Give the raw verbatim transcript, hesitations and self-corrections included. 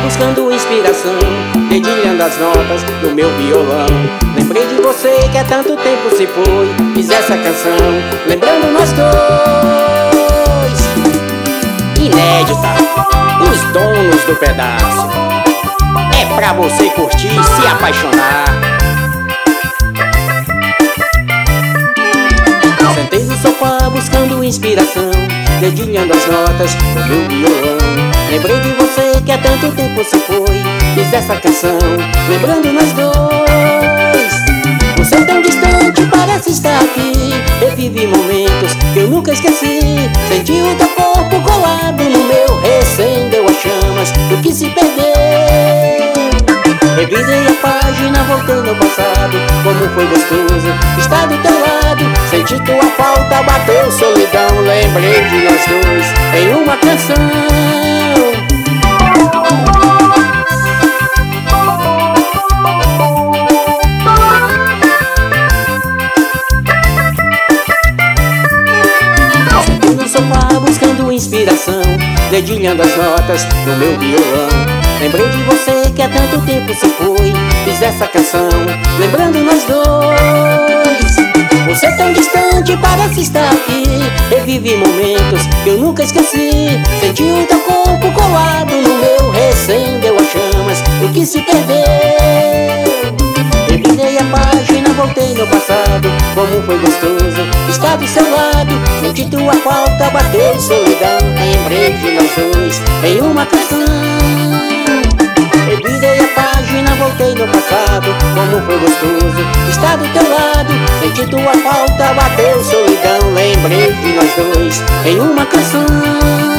buscando inspiração, dedilhando as notas do meu violão. Lembrei de você que há tanto tempo se foi, fiz essa canção lembrando nós dois. Inédita, os donos do pedaço. É pra você curtir e se apaixonar. Sentei no sofá buscando inspiração, dedilhando as notas do meu violão. Lembrei de você que há tanto tempo se foi, fiz essa canção lembrando nós dois. Você tão distante parece estar aqui, revive momentos que eu nunca esqueci. Senti o teu corpo colado no meu, reacendeu as chamas do que se perdeu. Revirei a página, voltei no passado, como foi gostoso estar do teu lado. Senti tua falta, bateu solidão, lembrei de nós dois em uma canção. Sentei no sofá buscando inspiração, dedilhando as notas do meu violão. Lembrei de você que há tanto tempo se foi, fiz essa canção lembrando nós dois. Você tão distante parece estar aqui, revive momentos que eu nunca esqueci. Senti o teu corpo colado no meu, reacendeu as chamas do que se perdeu. Revirei a página, voltei no passado, como foi gostoso estar do seu lado. Senti tua falta, bateu solidão, lembrei de nós dois em uma canção. Revirei a página, voltei no passado, como foi gostoso estar do teu lado. Senti tua falta, bateu solidão, lembrei de nós dois em uma canção.